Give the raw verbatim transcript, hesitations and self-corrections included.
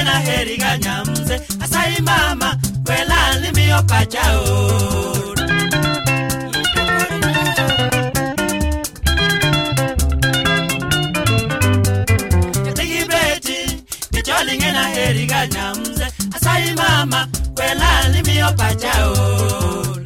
ngena heri ganyamze asai mama kwela limio pachao Yatigi beti Kicholi ngena heri ganyamze asai mama kwela limio pachao